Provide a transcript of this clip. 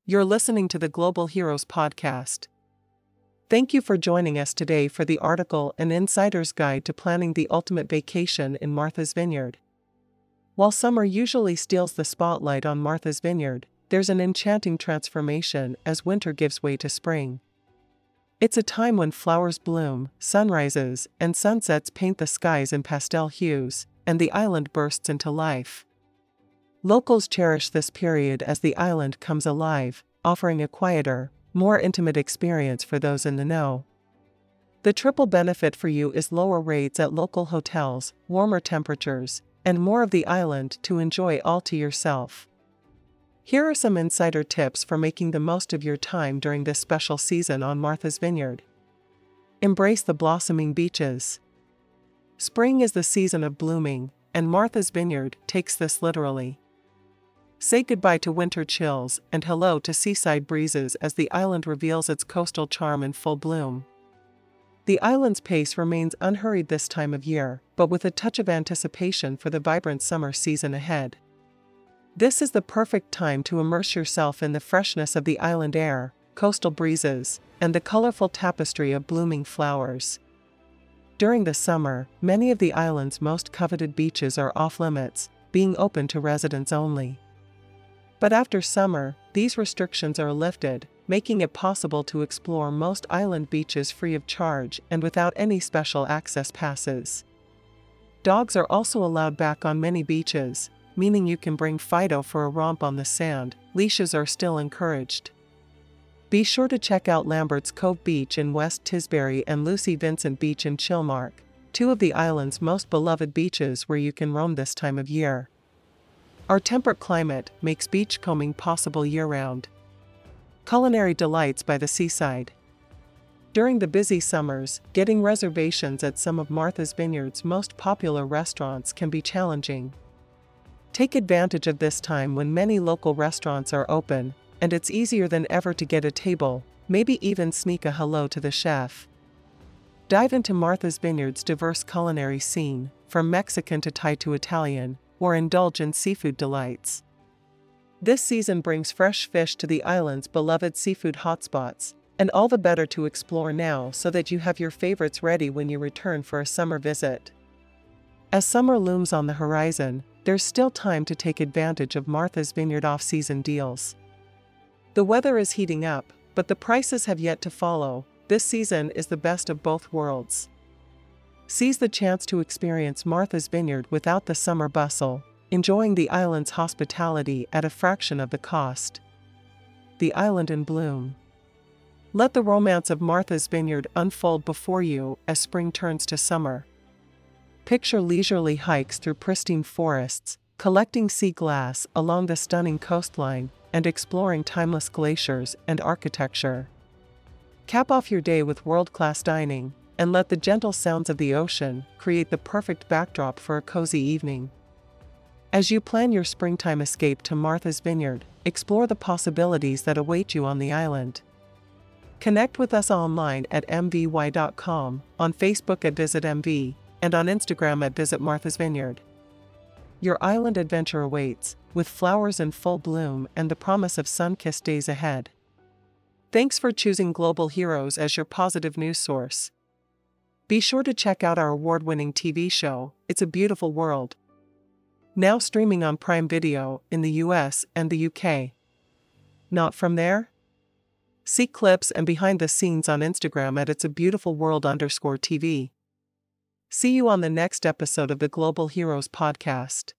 You're listening to the Global Heroes podcast. Thank you for joining us today for the article An Insider's Guide to Planning the Ultimate Vacation in Martha's Vineyard. While summer usually steals the spotlight on Martha's Vineyard, there's an enchanting transformation as winter gives way to spring. It's a time when flowers bloom, sunrises and sunsets paint the skies in pastel hues, and the island bursts into life. Locals cherish this period as the island comes alive, offering a quieter, more intimate experience for those in the know. The triple benefit for you is lower rates at local hotels, warmer temperatures, and more of the island to enjoy all to yourself. Here are some insider tips for making the most of your time during this special season on Martha's Vineyard. Embrace the blossoming beaches. Spring is the season of blooming, and Martha's Vineyard takes this literally. Say goodbye to winter chills and hello to seaside breezes as the island reveals its coastal charm in full bloom. The island's pace remains unhurried this time of year, but with a touch of anticipation for the vibrant summer season ahead. This is the perfect time to immerse yourself in the freshness of the island air, coastal breezes, and the colorful tapestry of blooming flowers. During the summer, many of the island's most coveted beaches are off-limits, being open to residents only. But after summer, these restrictions are lifted, making it possible to explore most island beaches free of charge and without any special access passes. Dogs are also allowed back on many beaches, meaning you can bring Fido for a romp on the sand. Leashes are still encouraged. Be sure to check out Lambert's Cove Beach in West Tisbury and Lucy Vincent Beach in Chilmark, two of the island's most beloved beaches where you can roam this time of year. Our temperate climate makes beachcombing possible year-round. Culinary delights by the seaside. During the busy summers, getting reservations at some of Martha's Vineyard's most popular restaurants can be challenging. Take advantage of this time when many local restaurants are open, and it's easier than ever to get a table, maybe even sneak a hello to the chef. Dive into Martha's Vineyard's diverse culinary scene, from Mexican to Thai to Italian, or indulge in seafood delights. This season brings fresh fish to the island's beloved seafood hotspots, and all the better to explore now so that you have your favorites ready when you return for a summer visit. As summer looms on the horizon, there's still time to take advantage of Martha's Vineyard off-season deals. The weather is heating up, but the prices have yet to follow. This season is the best of both worlds. Seize the chance to experience Martha's Vineyard without the summer bustle, enjoying the island's hospitality at a fraction of the cost. The island in bloom. Let the romance of Martha's Vineyard unfold before you as spring turns to summer. Picture leisurely hikes through pristine forests, collecting sea glass along the stunning coastline, and exploring timeless glaciers and architecture. Cap off your day with world-class dining, and let the gentle sounds of the ocean create the perfect backdrop for a cozy evening. As you plan your springtime escape to Martha's Vineyard, explore the possibilities that await you on the island. Connect with us online at mvy.com, on Facebook at VisitMV, and on Instagram at Visit Martha's Vineyard. Your island adventure awaits, with flowers in full bloom and the promise of sun-kissed days ahead. Thanks for choosing Global Heroes as your positive news source. Be sure to check out our award-winning TV show, It's a Beautiful World. Now streaming on Prime Video in the US and the UK. Not from there? See clips and behind the scenes on Instagram at @itsabeautifulworld_TV. See you on the next episode of the Global Heroes podcast.